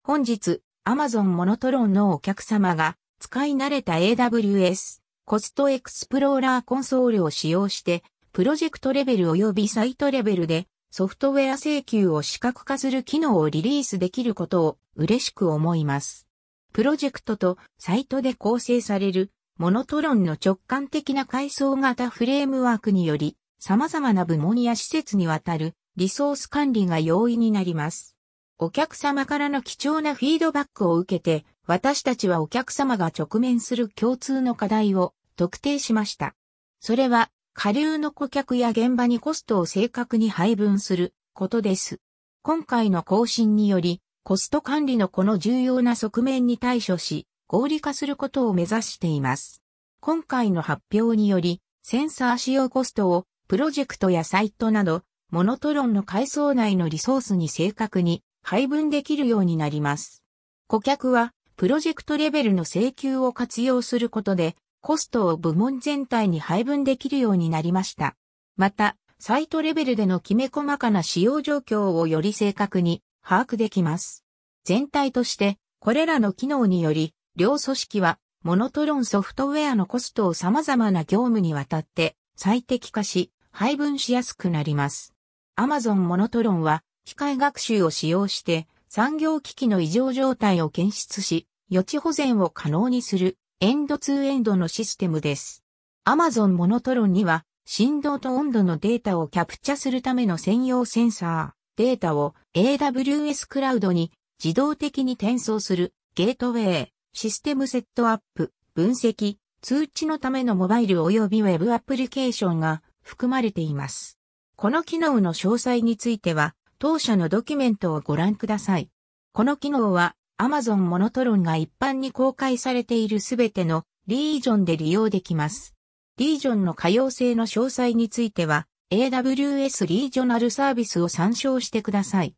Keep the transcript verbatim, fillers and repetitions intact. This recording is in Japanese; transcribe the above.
本日、Amazon モノトロンのお客様が使い慣れた エーダブリューエス コストエクスプローラーコンソールを使用して、プロジェクトレベル及びサイトレベルでソフトウェア請求を視覚化する機能をリリースできることを嬉しく思います。プロジェクトとサイトで構成されるモノトロンの直感的な階層型フレームワークにより、様々な部門や施設にわたるリソース管理が容易になります。お客様からの貴重なフィードバックを受けて、私たちはお客様が直面する共通の課題を特定しました。それは、下流の顧客や現場にコストを正確に配分することです。今回の更新により、コスト管理のこの重要な側面に対処し、合理化することを目指しています。今回の発表により、センサー使用コストをプロジェクトやサイトなど、モノトロンの階層内のリソースに正確に配分できるようになります。顧客は、プロジェクトレベルの請求を活用することで、コストを部門全体に配分できるようになりました。また、サイトレベルでのきめ細かな使用状況をより正確に把握できます。全体として、これらの機能により、両組織は、モノトロンソフトウェアのコストを様々な業務にわたって最適化し、配分しやすくなります。Amazon モノトロンは、機械学習を使用して、産業機器の異常状態を検出し、予知保全を可能にする、エンドツーエンドのシステムです。Amazon モノトロンには、振動と温度のデータをキャプチャするための専用センサー、データを エーダブリューエス クラウドに自動的に転送するゲートウェイ、システムセットアップ、分析、通知のためのモバイル及びウェブアプリケーションが含まれています。この機能の詳細については、当社のドキュメントをご覧ください。この機能は Amazon モノトロンが一般に公開されているすべてのリージョンで利用できます。リージョンの可用性の詳細については エーダブリューエス リージョナルサービスを参照してください。